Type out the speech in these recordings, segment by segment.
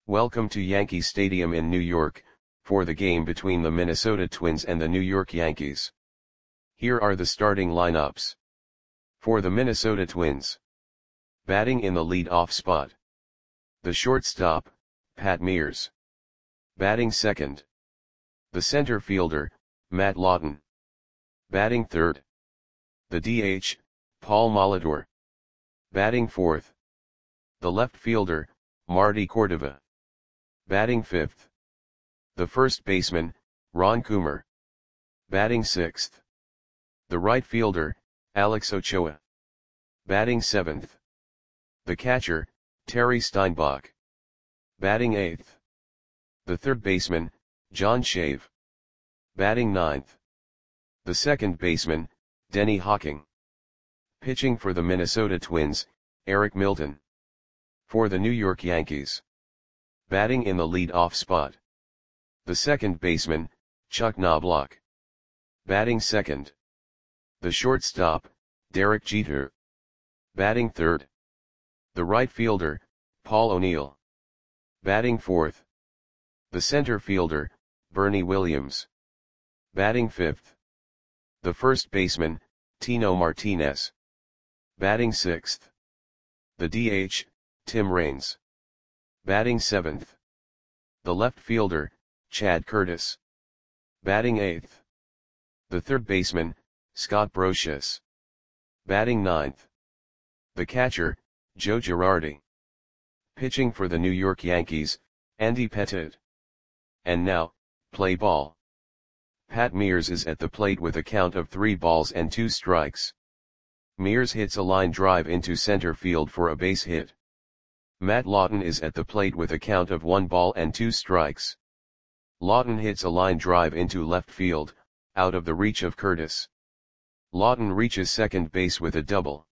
Welcome to Yankee Stadium in New York, for the game between the Minnesota Twins and the New York Yankees. Here are the starting lineups. For the Minnesota Twins. Batting in the lead-off spot. The shortstop, Pat Mears. Batting second. The center fielder, Matt Lawton. Batting third. The DH, Paul Molitor. Batting fourth. The left fielder, Marty Cordova. Batting fifth. The first baseman, Ron Coomer. Batting sixth. The right fielder, Alex Ochoa. Batting seventh. The catcher, Terry Steinbach. Batting eighth. The third baseman, John Shave. Batting ninth. The second baseman, Denny Hawking. Pitching for the Minnesota Twins, Eric Milton. For the New York Yankees. Batting in the lead-off spot. The second baseman, Chuck Knobloch. Batting second. The shortstop, Derek Jeter. Batting third. The right fielder, Paul O'Neill. Batting fourth. The center fielder, Bernie Williams. Batting fifth. The first baseman, Tino Martinez. Batting sixth. The DH, Tim Raines. Batting seventh. The left fielder, Chad Curtis. Batting eighth. The third baseman, Scott Brosius. Batting ninth. The catcher, Joe Girardi. Pitching for the New York Yankees, Andy Pettitte. And now, play ball. Pat Mears is at the plate with a count of 3 balls and 2 strikes. Mears hits a line drive into center field for a base hit. Matt Lawton is at the plate with a count of 1 ball and 2 strikes. Lawton hits a line drive into left field, out of the reach of Curtis. Lawton reaches second base with a double.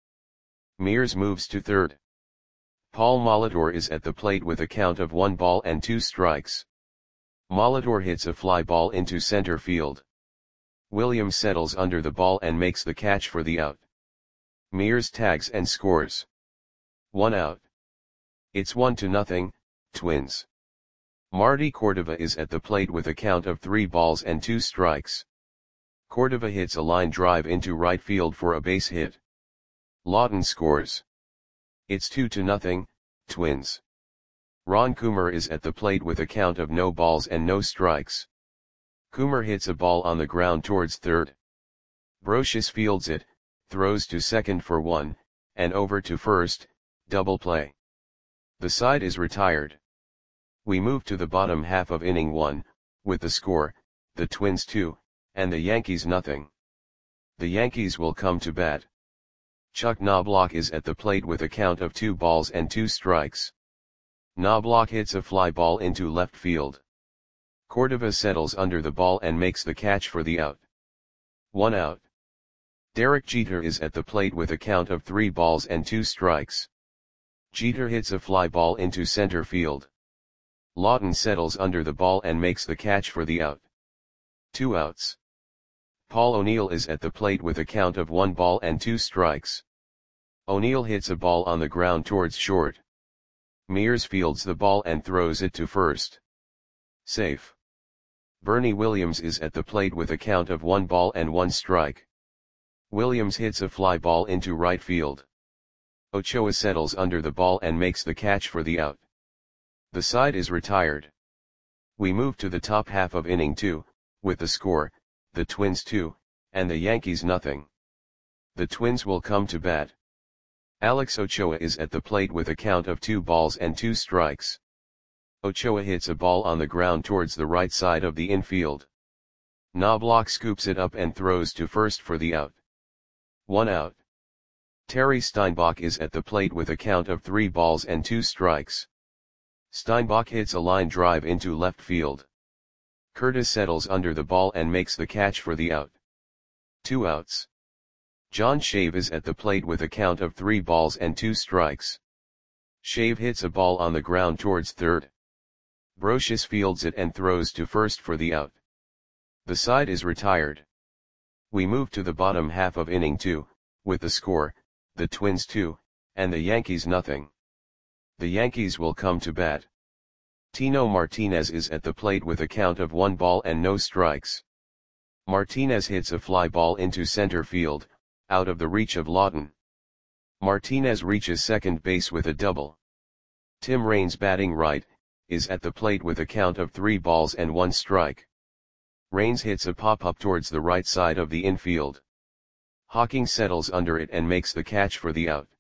Mears moves to third. Paul Molitor is at the plate with a count of 1 ball and 2 strikes. Molitor hits a fly ball into center field. Williams settles under the ball and makes the catch for the out. Mears tags and scores. 1 out. It's 1-0, Twins. Marty Cordova is at the plate with a count of 3 balls and 2 strikes. Cordova hits a line drive into right field for a base hit. Lawton scores. It's 2-0, Twins. Ron Coomer is at the plate with a count of no balls and no strikes. Coomer hits a ball on the ground towards third. Brosius fields it, throws to second for 1, and over to first, double play. The side is retired. We move to the bottom half of inning 1, with the score, the Twins 2, and the Yankees nothing. The Yankees will come to bat. Chuck Knobloch is at the plate with a count of 2 balls and 2 strikes. Knobloch hits a fly ball into left field. Cordova settles under the ball and makes the catch for the out. 1 out. Derek Jeter is at the plate with a count of 3 balls and 2 strikes. Jeter hits a fly ball into center field. Lawton settles under the ball and makes the catch for the out. 2 outs. Paul O'Neill is at the plate with a count of 1 ball and 2 strikes. O'Neill hits a ball on the ground towards short. Mears fields the ball and throws it to first. Safe. Bernie Williams is at the plate with a count of 1 ball and 1 strike. Williams hits a fly ball into right field. Ochoa settles under the ball and makes the catch for the out. The side is retired. We move to the top half of inning 2, with the score, the Twins 2, and the Yankees nothing. The Twins will come to bat. Alex Ochoa is at the plate with a count of 2 balls and 2 strikes. Ochoa hits a ball on the ground towards the right side of the infield. Knobloch scoops it up and throws to first for the out. 1 out. Terry Steinbach is at the plate with a count of 3 balls and 2 strikes. Steinbach hits a line drive into left field. Curtis settles under the ball and makes the catch for the out. 2 outs. John Shave is at the plate with a count of 3 balls and 2 strikes. Shave hits a ball on the ground towards third. Brosius fields it and throws to first for the out. The side is retired. We move to the bottom half of inning 2, with the score, the Twins 2, and the Yankees nothing. The Yankees will come to bat. Tino Martinez is at the plate with a count of 1 ball and no strikes. Martinez hits a fly ball into center field, out of the reach of Lawton. Martinez reaches second base with a double. Tim Raines, batting right, is at the plate with a count of 3 balls and 1 strike. Raines hits a pop-up towards the right side of the infield. Hawking settles under it and makes the catch for the out.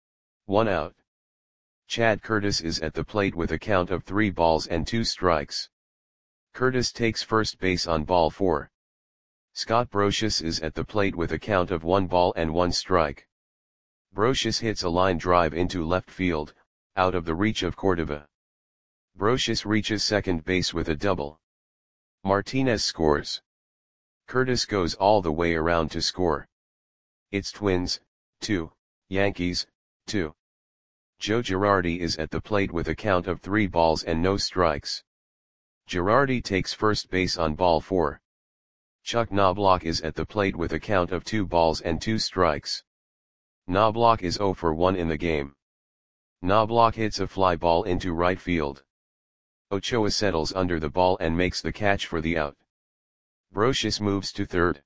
1 out. Chad Curtis is at the plate with a count of 3 balls and 2 strikes. Curtis takes first base on ball 4. Scott Brosius is at the plate with a count of 1 ball and 1 strike. Brosius hits a line drive into left field, out of the reach of Cordova. Brosius reaches second base with a double. Martinez scores. Curtis goes all the way around to score. It's Twins, 2, Yankees, 2. Joe Girardi is at the plate with a count of 3 balls and no strikes. Girardi takes first base on ball 4. Chuck Knobloch is at the plate with a count of 2 balls and 2 strikes. Knobloch is 0 for 1 in the game. Knobloch hits a fly ball into right field. Ochoa settles under the ball and makes the catch for the out. Brosius moves to third.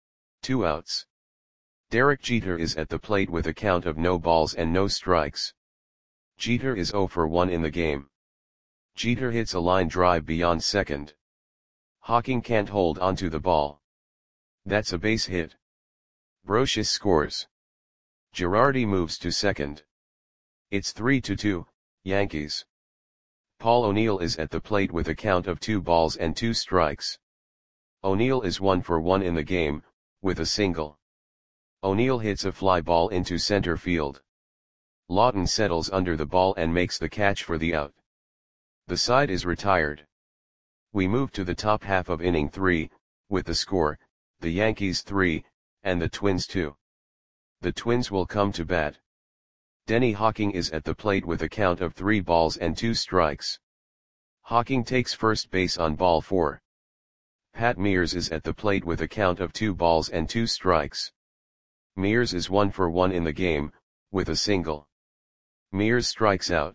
2 outs. Derek Jeter is at the plate with a count of no balls and no strikes. Jeter is 0 for 1 in the game. Jeter hits a line drive beyond second. Hawking can't hold onto the ball. That's a base hit. Brosius scores. Girardi moves to second. It's 3-2, Yankees. Paul O'Neill is at the plate with a count of 2 balls and 2 strikes. O'Neill is 1 for 1 in the game, with a single. O'Neill hits a fly ball into center field. Lawton settles under the ball and makes the catch for the out. The side is retired. We move to the top half of inning 3, with the score, the Yankees 3, and the Twins 2. The Twins will come to bat. Denny Hawking is at the plate with a count of 3 balls and 2 strikes. Hawking takes first base on ball 4. Pat Mears is at the plate with a count of 2 balls and 2 strikes. Mears is 1 for 1 in the game, with a single. Mears strikes out.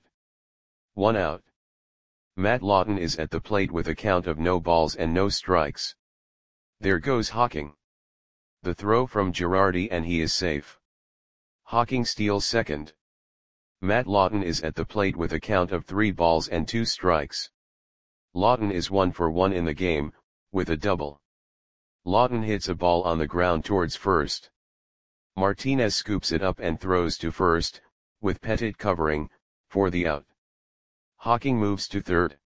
1 out. Matt Lawton is at the plate with a count of no balls and no strikes. There goes Hawking. The throw from Girardi and he is safe. Hawking steals second. Matt Lawton is at the plate with a count of 3 balls and 2 strikes. Lawton is 1 for 1 in the game, with a double. Lawton hits a ball on the ground towards first. Martinez scoops it up and throws to first, with Pettit covering, for the out. Hawking moves to third.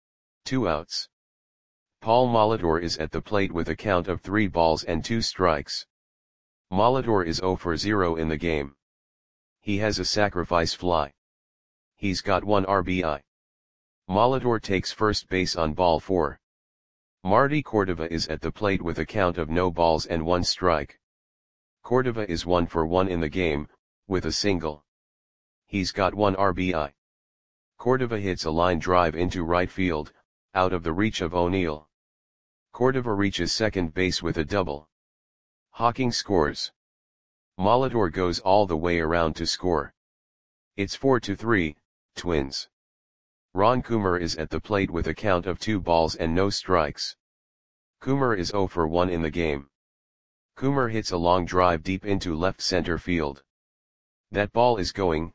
2 outs. Paul Molitor is at the plate with a count of 3 balls and 2 strikes. Molitor is 0 for 0 in the game. He has a sacrifice fly. He's got 1 RBI. Molitor takes first base on ball 4. Marty Cordova is at the plate with a count of no balls and 1 strike. Cordova is 1 for 1 in the game, with a single. He's got 1 RBI. Cordova hits a line drive into right field, out of the reach of O'Neill. Cordova reaches second base with a double. Hawking scores. Molitor goes all the way around to score. It's 4-3, Twins. Ron Coomer is at the plate with a count of 2 balls and no strikes. Coomer is 0 for 1 in the game. Coomer hits a long drive deep into left center field. That ball is gone.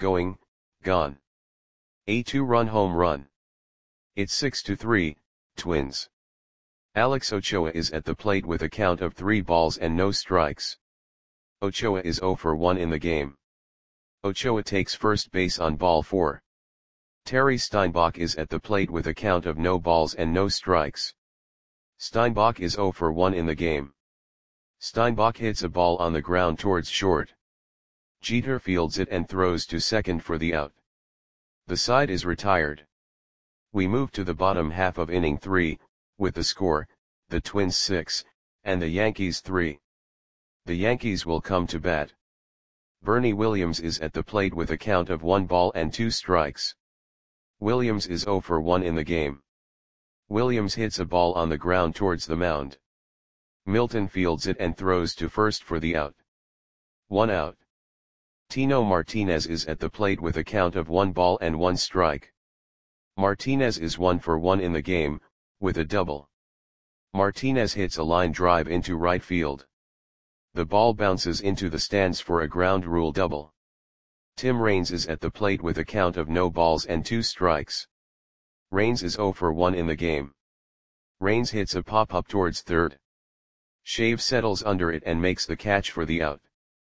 A 2-run home run. It's 6-3, Twins. Alex Ochoa is at the plate with a count of 3 balls and no strikes. Ochoa is 0 for 1 in the game. Ochoa takes first base on ball 4. Terry Steinbach is at the plate with a count of no balls and no strikes. Steinbach is 0 for 1 in the game. Steinbach hits a ball on the ground towards short. Jeter fields it and throws to second for the out. The side is retired. We move to the bottom half of inning 3, with the score, the Twins 6, and the Yankees 3. The Yankees will come to bat. Bernie Williams is at the plate with a count of 1 ball and 2 strikes. Williams is 0 for 1 in the game. Williams hits a ball on the ground towards the mound. Milton fields it and throws to first for the out. 1 out. Tino Martinez is at the plate with a count of 1 ball and 1 strike. Martinez is 1 for 1 in the game, with a double. Martinez hits a line drive into right field. The ball bounces into the stands for a ground rule double. Tim Raines is at the plate with a count of no balls and 2 strikes. Raines is 0 for 1 in the game. Raines hits a pop-up towards third. Shave settles under it and makes the catch for the out.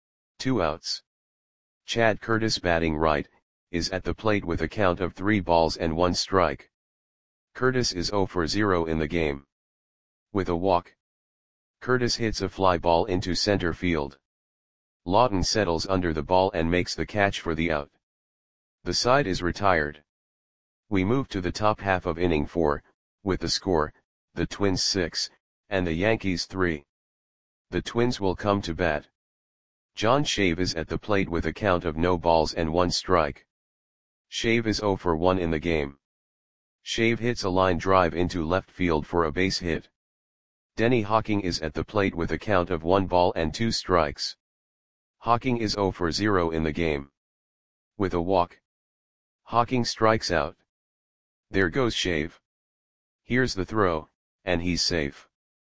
2 outs. Chad Curtis, batting right, is at the plate with a count of 3 balls and 1 strike. Curtis is 0 for 0 in the game. With a walk, Curtis hits a fly ball into center field. Lawton settles under the ball and makes the catch for the out. The side is retired. We move to the top half of inning 4, with the score, the Twins 6, and the Yankees 3. The Twins will come to bat. John Shave is at the plate with a count of no balls and 1 strike. Shave is 0 for 1 in the game. Shave hits a line drive into left field for a base hit. Denny Hawking is at the plate with a count of 1 ball and 2 strikes. Hawking is 0 for 0 in the game. With a walk, Hawking strikes out. There goes Shave. Here's the throw, and he's safe.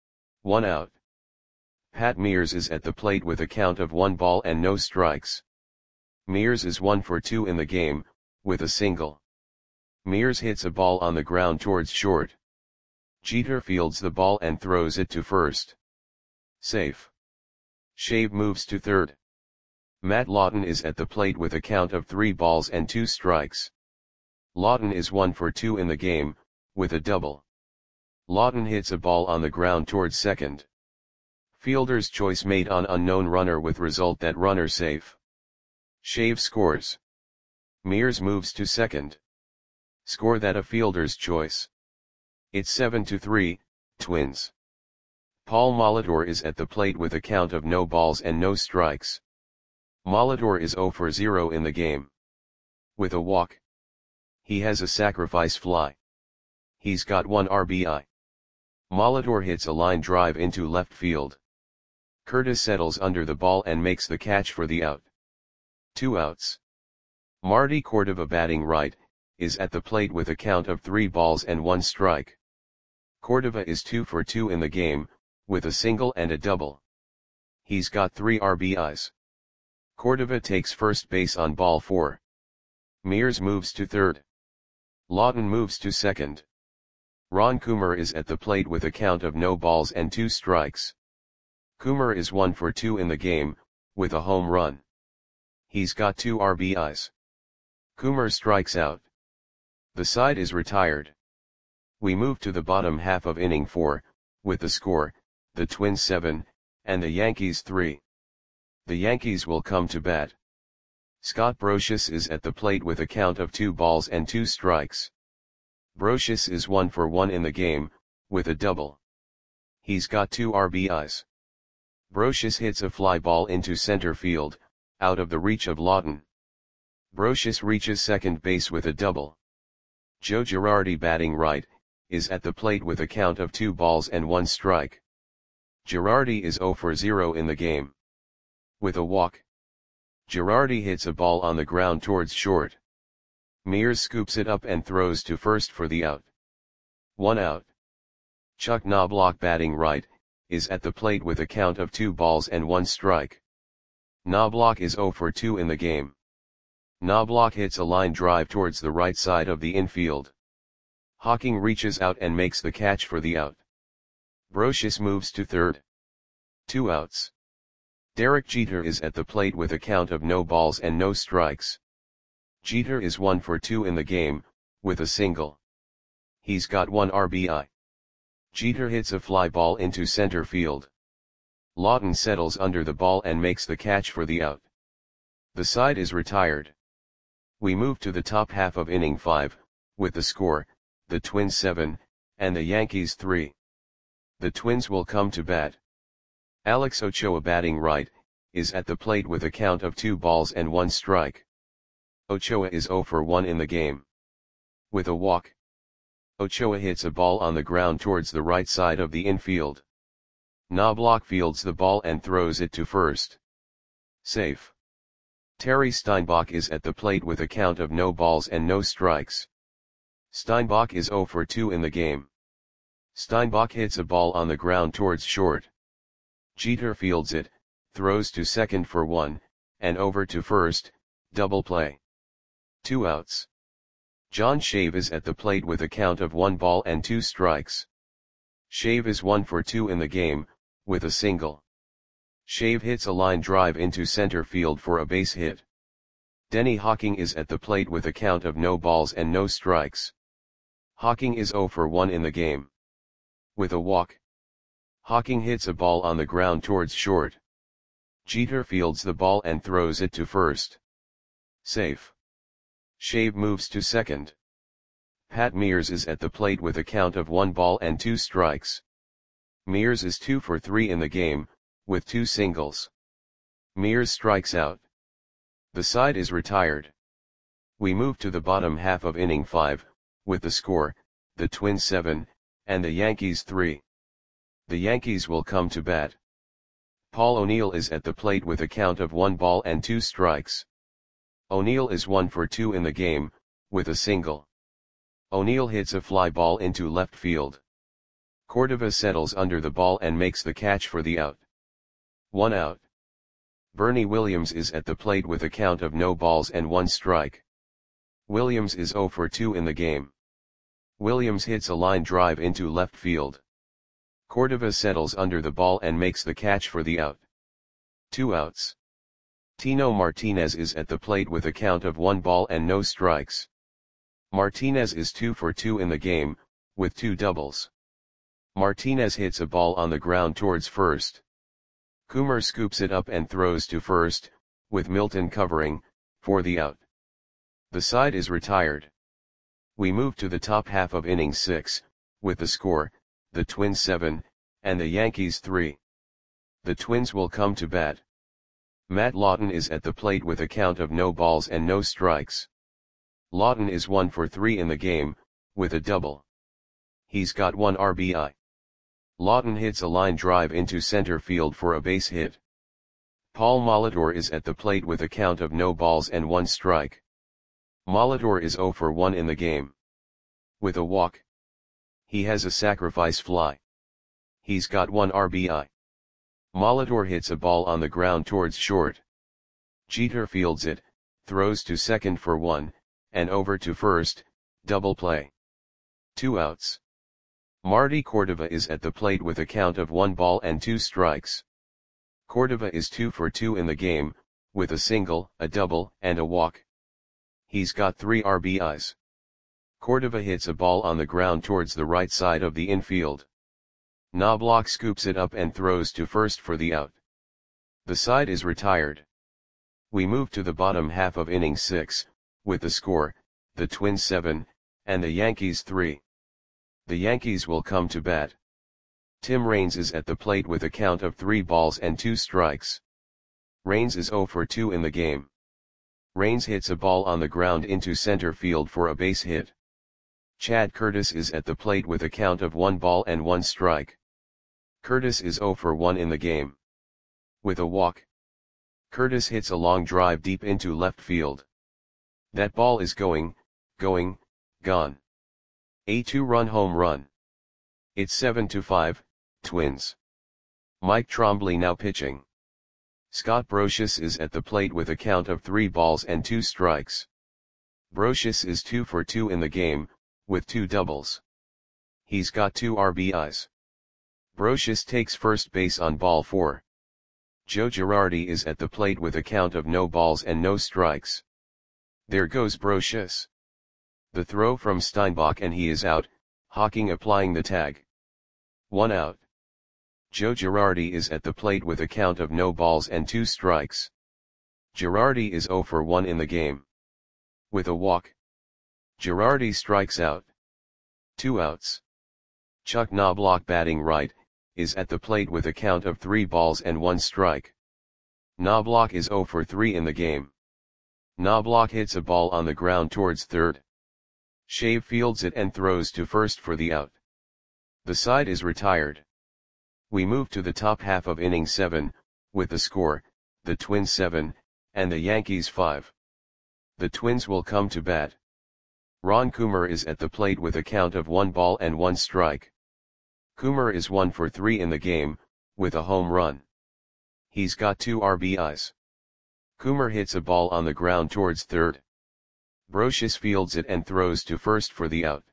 1 out. Pat Mears is at the plate with a count of 1 ball and no strikes. Mears is 1 for 2 in the game, with a single. Mears hits a ball on the ground towards short. Jeter fields the ball and throws it to first. Safe. Shave moves to third. Matt Lawton is at the plate with a count of 3 balls and 2 strikes. Lawton is 1 for 2 in the game, with a double. Lawton hits a ball on the ground towards second. Fielder's choice made on unknown runner with result that runner safe. Shave scores. Mears moves to second. Score that a fielder's choice. It's 7-3, Twins. Paul Molitor is at the plate with a count of no balls and no strikes. Molitor is 0 for 0 in the game. With a walk, he has a sacrifice fly. He's got 1 RBI. Molitor hits a line drive into left field. Curtis settles under the ball and makes the catch for the out. 2 outs. Marty Cordova, batting right, is at the plate with a count of 3 balls and 1 strike. Cordova is 2 for 2 in the game, with a single and a double. He's got 3 RBIs. Cordova takes first base on ball 4. Mears moves to third. Lawton moves to second. Ron Coomer is at the plate with a count of no balls and 2 strikes. Coomer is 1 for 2 in the game, with a home run. He's got 2 RBIs. Coomer strikes out. The side is retired. We move to the bottom half of inning 4, with the score, the Twins 7, and the Yankees 3. The Yankees will come to bat. Scott Brosius is at the plate with a count of 2 balls and 2 strikes. Brosius is 1 for 1 in the game, with a double. He's got 2 RBIs. Brosius hits a fly ball into center field, out of the reach of Lawton. Brosius reaches second base with a double. Joe Girardi, batting right, is at the plate with a count of 2 balls and 1 strike. Girardi is 0 for 0 in the game. With a walk, Girardi hits a ball on the ground towards short. Mears scoops it up and throws to first for the out. 1 out. Chuck Knobloch, batting right, is at the plate with a count of 2 balls and 1 strike. Knobloch is 0 for 2 in the game. Knobloch hits a line drive towards the right side of the infield. Hawking reaches out and makes the catch for the out. Brosius moves to third. 2 outs. Derek Jeter is at the plate with a count of no balls and no strikes. Jeter is 1 for 2 in the game, with a single. He's got 1 RBI. Jeter hits a fly ball into center field. Lawton settles under the ball and makes the catch for the out. The side is retired. We move to the top half of inning 5, with the score, the Twins 7, and the Yankees 3. The Twins will come to bat. Alex Ochoa, batting right, is at the plate with a count of 2 balls and 1 strike. Ochoa is 0 for 1 in the game. With a walk, Ochoa hits a ball on the ground towards the right side of the infield. Knobloch fields the ball and throws it to first. Safe. Terry Steinbach is at the plate with a count of no balls and no strikes. Steinbach is 0 for 2 in the game. Steinbach hits a ball on the ground towards short. Jeter fields it, throws to second for 1, and over to first, double play. 2 outs. John Shave is at the plate with a count of 1 ball and 2 strikes. Shave is 1 for 2 in the game, with a single. Shave hits a line drive into center field for a base hit. Denny Hawking is at the plate with a count of no balls and no strikes. Hawking is 0 for 1 in the game. With a walk. Hawking hits a ball on the ground towards short. Jeter fields the ball and throws it to first. Safe. Shave moves to second. Pat Mears is at the plate with a count of 1 ball and 2 strikes. Mears is 2 for 3 in the game, with 2 singles. Mears strikes out. The side is retired. We move to the bottom half of inning 5, with the score, the Twins 7, and the Yankees 3. The Yankees will come to bat. Paul O'Neill is at the plate with a count of 1 ball and 2 strikes. O'Neill is 1 for 2 in the game, with a single. O'Neill hits a fly ball into left field. Cordova settles under the ball and makes the catch for the out. 1 out. Bernie Williams is at the plate with a count of no balls and 1 strike. Williams is 0 for 2 in the game. Williams hits a line drive into left field. Cordova settles under the ball and makes the catch for the out. 2 outs. Tino Martinez is at the plate with a count of 1 ball and no strikes. Martinez is 2 for 2 in the game, with 2 doubles. Martinez hits a ball on the ground towards first. Coomer scoops it up and throws to first, with Milton covering, for the out. The side is retired. We move to the top half of inning 6, with the score, the Twins 7, and the Yankees 3. The Twins will come to bat. Matt Lawton is at the plate with a count of no balls and no strikes. Lawton is 1 for 3 in the game, with a double. He's got 1 RBI. Lawton hits a line drive into center field for a base hit. Paul Molitor is at the plate with a count of no balls and 1 strike. Molitor is 0 for 1 in the game. With a walk. He has a sacrifice fly. He's got 1 RBI. Molitor hits a ball on the ground towards short. Jeter fields it, throws to second for 1, and over to first, double play. 2 outs. Marty Cordova is at the plate with a count of 1 ball and 2 strikes. Cordova is 2 for 2 in the game, with a single, a double, and a walk. He's got 3 RBIs. Cordova hits a ball on the ground towards the right side of the infield. Knobloch scoops it up and throws to first for the out. The side is retired. We move to the bottom half of inning 6, with the score, the Twins 7, and the Yankees 3. The Yankees will come to bat. Tim Raines is at the plate with a count of 3 balls and 2 strikes. Raines is 0 for 2 in the game. Raines hits a ball on the ground into center field for a base hit. Chad Curtis is at the plate with a count of 1 ball and 1 strike. Curtis is 0 for 1 in the game. With a walk. Curtis hits a long drive deep into left field. That ball is going, gone. A 2-run home run. It's 7-5, Twins. Mike Trombley now pitching. Scott Brosius is at the plate with a count of 3 balls and 2 strikes. Brosius is 2 for 2 in the game, with 2 doubles. He's got 2 RBIs. Brosius takes first base on ball 4. Joe Girardi is at the plate with a count of no balls and no strikes. There goes Brosius. The throw from Steinbach and he is out, Hawking applying the tag. 1 out. Joe Girardi is at the plate with a count of no balls and 2 strikes. Girardi is 0 for 1 in the game. With a walk. Girardi strikes out. 2 outs. Chuck Knobloch batting right, is at the plate with a count of 3 balls and 1 strike. Knobloch is 0 for 3 in the game. Knobloch hits a ball on the ground towards third. Shave fields it and throws to first for the out. The side is retired. We move to the top half of inning 7, with the score, the Twins 7, and the Yankees 5. The Twins will come to bat. Ron Coomer is at the plate with a count of 1 ball and 1 strike. Coomer is 1 for 3 in the game, with a home run. He's got 2 RBIs. Coomer hits a ball on the ground towards third. Brocious fields it and throws to first for the out.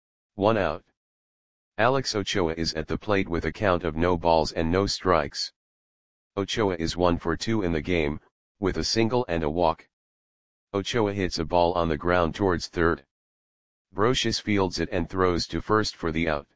1 out. Alex Ochoa is at the plate with a count of no balls and no strikes. Ochoa is 1 for 2 in the game, with a single and a walk. Ochoa hits a ball on the ground towards third. Brocious fields it and throws to first for the out.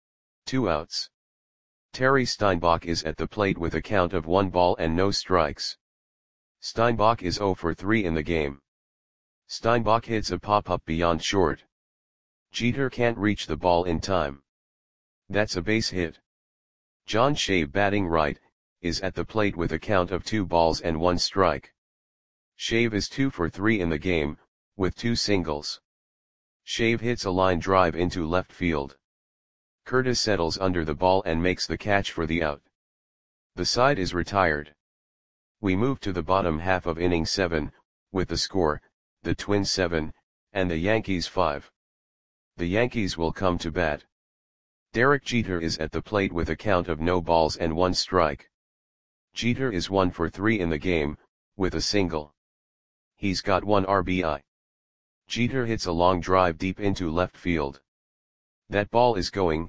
2 outs. Terry Steinbach is at the plate with a count of 1 ball and no strikes. Steinbach is 0 for 3 in the game. Steinbach hits a pop-up beyond short. Jeter can't reach the ball in time. That's a base hit. John Shave, batting right, is at the plate with a count of 2 balls and 1 strike. Shave is 2 for 3 in the game, with 2 singles. Shave hits a line drive into left field. Curtis settles under the ball and makes the catch for the out. The side is retired. We move to the bottom half of inning 7, with the score, the Twins 7, and the Yankees 5. The Yankees will come to bat. Derek Jeter is at the plate with a count of no balls and 1 strike. Jeter is 1 for 3 in the game, with a single. He's got 1 RBI. Jeter hits a long drive deep into left field. That ball is going,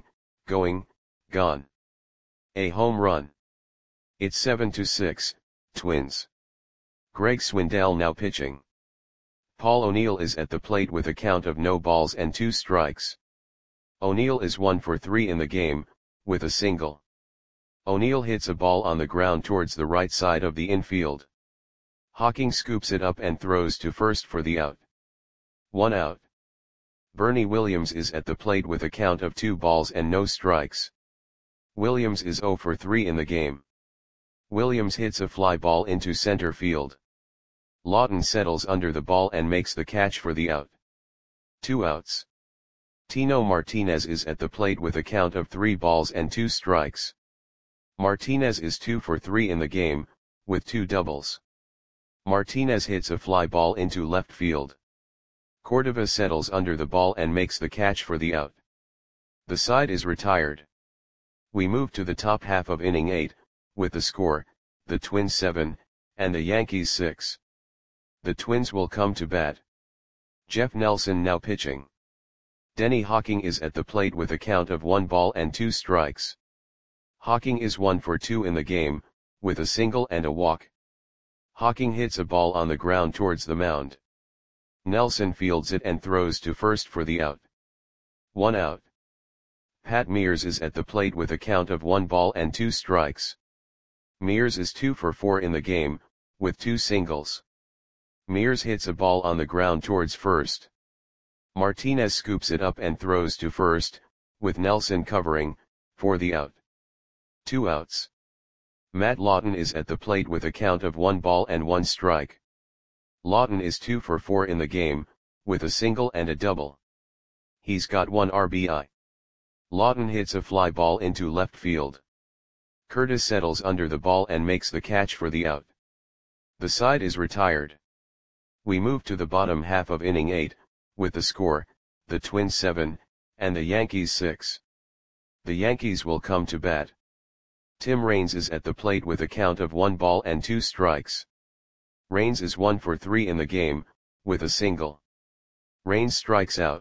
gone. A home run. It's 7-6, Twins. Greg Swindell now pitching. Paul O'Neill is at the plate with a count of no balls and 2 strikes. O'Neill is 1 for 3 in the game, with a single. O'Neill hits a ball on the ground towards the right side of the infield. Hawking scoops it up and throws to first for the out. 1 out. Bernie Williams is at the plate with a count of 2 balls and no strikes. Williams is 0 for 3 in the game. Williams hits a fly ball into center field. Lawton settles under the ball and makes the catch for the out. 2 outs. Tino Martinez is at the plate with a count of 3 balls and 2 strikes. Martinez is 2 for 3 in the game, with 2 doubles. Martinez hits a fly ball into left field. Cordova settles under the ball and makes the catch for the out. The side is retired. We move to the top half of inning 8, with the score, the Twins 7, and the Yankees 6. The Twins will come to bat. Jeff Nelson now pitching. Denny Hawking is at the plate with a count of 1 ball and 2 strikes. Hawking is 1 for 2 in the game, with a single and a walk. Hawking hits a ball on the ground towards the mound. Nelson fields it and throws to first for the out. 1 out. Pat Mears is at the plate with a count of 1 ball and 2 strikes. Mears is 2 for 4 in the game, with 2 singles. Mears hits a ball on the ground towards first. Martinez scoops it up and throws to first, with Nelson covering, for the out. 2 outs. Matt Lawton is at the plate with a count of 1 ball and 1 strike. Lawton is 2 for 4 in the game, with a single and a double. He's got 1 RBI. Lawton hits a fly ball into left field. Curtis settles under the ball and makes the catch for the out. The side is retired. We move to the bottom half of inning 8, with the score, the Twins 7, and the Yankees 6. The Yankees will come to bat. Tim Raines is at the plate with a count of 1 ball and 2 strikes. Raines is 1 for 3 in the game, with a single. Raines strikes out.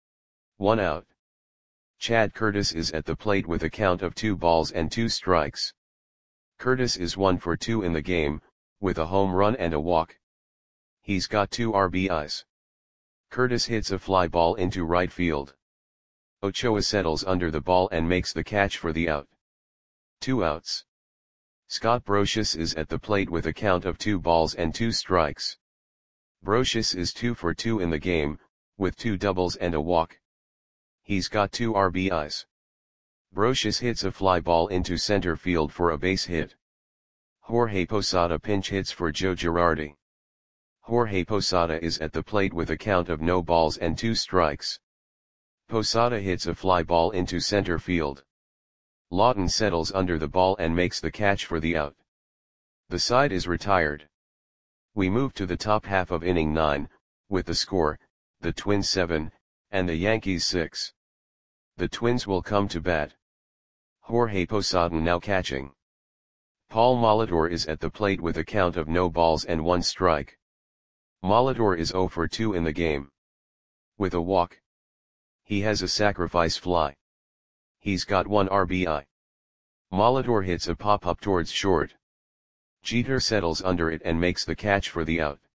1 out. Chad Curtis is at the plate with a count of 2 balls and 2 strikes. Curtis is 1 for 2 in the game, with a home run and a walk. He's got 2 RBIs. Curtis hits a fly ball into right field. Ochoa settles under the ball and makes the catch for the out. 2 outs. Scott Brocious is at the plate with a count of 2 balls and 2 strikes. Brocious is 2 for 2 in the game, with 2 doubles and a walk. He's got 2 RBIs. Brocious hits a fly ball into center field for a base hit. Jorge Posada pinch hits for Joe Girardi. Jorge Posada is at the plate with a count of no balls and 2 strikes. Posada hits a fly ball into center field. Lawton settles under the ball and makes the catch for the out. The side is retired. We move to the top half of inning 9, with the score, the Twins 7, and the Yankees 6. The Twins will come to bat. Jorge Posada now catching. Paul Molitor is at the plate with a count of no balls and 1 strike. Molitor is 0 for 2 in the game. With a walk. He has a sacrifice fly. He's got 1 RBI. Molitor hits a pop-up towards short. Jeter settles under it and makes the catch for the out.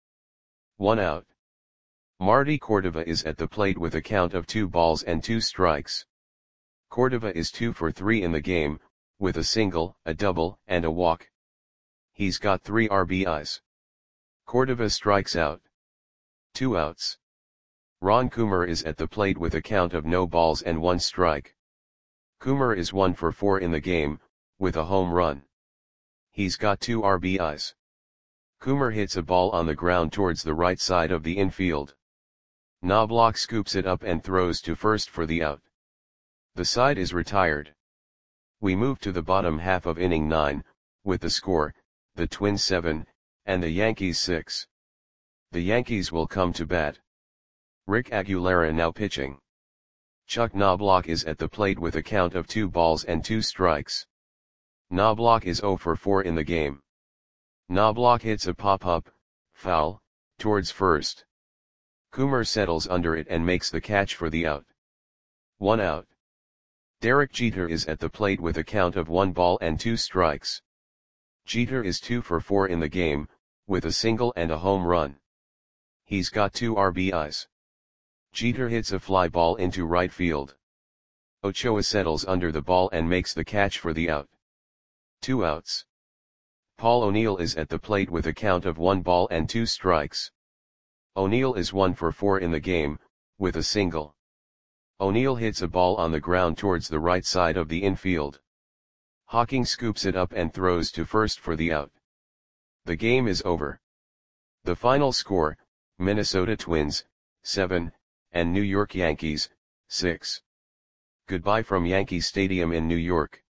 1 out. Marty Cordova is at the plate with a count of 2 balls and 2 strikes. Cordova is 2 for 3 in the game, with a single, a double, and a walk. He's got 3 RBIs. Cordova strikes out. 2 outs. Ron Coomer is at the plate with a count of no balls and 1 strike. Coomer is 1 for 4 in the game, with a home run. He's got 2 RBIs. Coomer hits a ball on the ground towards the right side of the infield. Knobloch scoops it up and throws to first for the out. The side is retired. We move to the bottom half of inning 9, with the score, the Twins 7, and the Yankees 6. The Yankees will come to bat. Rick Aguilera now pitching. Chuck Knobloch is at the plate with a count of 2 balls and 2 strikes. Knobloch is 0 for 4 in the game. Knobloch hits a pop-up, foul, towards first. Coomer settles under it and makes the catch for the out. 1 out. Derek Jeter is at the plate with a count of 1 ball and 2 strikes. Jeter is 2 for 4 in the game, with a single and a home run. He's got 2 RBIs. Jeter hits a fly ball into right field. Ochoa settles under the ball and makes the catch for the out. 2 outs. Paul O'Neill is at the plate with a count of 1 ball and 2 strikes. O'Neill is 1 for 4 in the game, with a single. O'Neill hits a ball on the ground towards the right side of the infield. Hawking scoops it up and throws to first for the out. The game is over. The final score, Minnesota Twins, 7, and New York Yankees, 6. Goodbye from Yankee Stadium in New York.